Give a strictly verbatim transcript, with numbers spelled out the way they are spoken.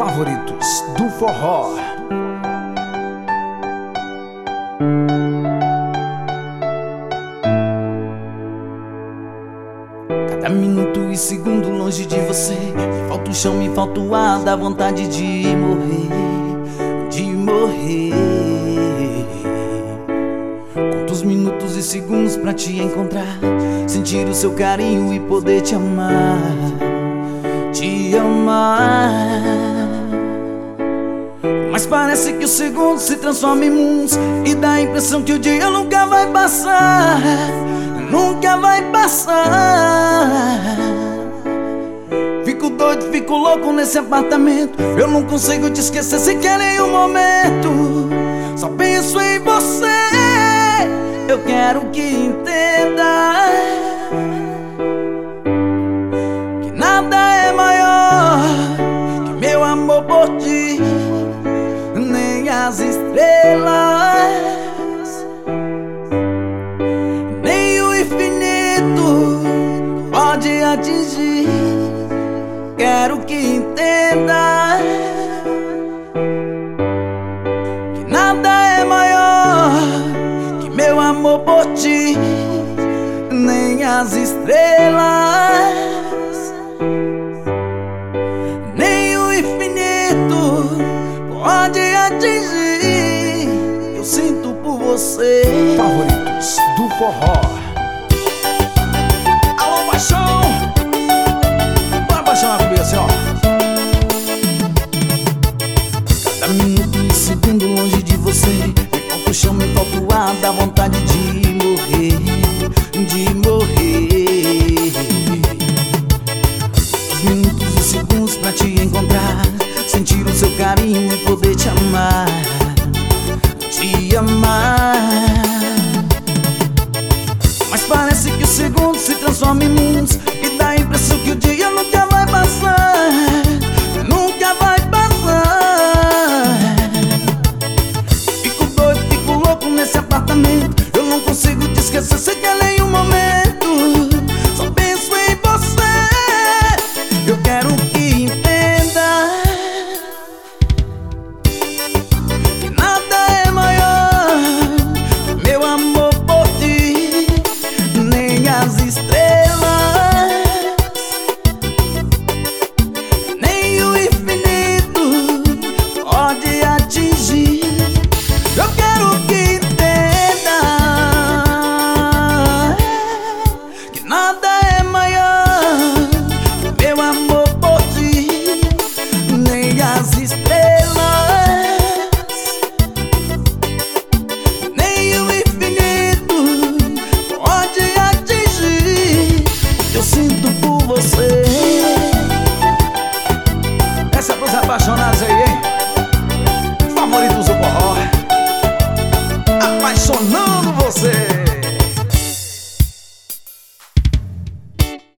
favoritos do forró. Cada minuto e segundo longe de você, me falta o chão, me falta o ar, dá vontade de morrer, de morrer. Conto os minutos e segundos pra te encontrar, sentir o seu carinho e poder te amar, te amar. Mas parece que os segundos se transformam em mundos e dá a impressão que o dia nunca vai passar, nunca vai passar. Fico doido, fico louco nesse apartamento, eu não consigo te esquecer sequer em um momento. Só penso em você, eu quero que entenda que nada é maior que meu amor por ti, nem as estrelas, nem o infinito pode atingir. Quero que entenda que nada é maior que meu amor por ti, nem as estrelas, nem o infinito pode atingir. Eu sinto por você. Favoritos do forró. Alô, paixão! Bora apaixonar comigo assim, ó. Cada minuto e segundo longe de você, me falta o chão, me falta o ar, dá vontade de morrer, de morrer. Os minutos e segundos pra te encontrar, sentir o seu carinho e poder te amar, te amar. Mas parece que os segundos se transformam em mundos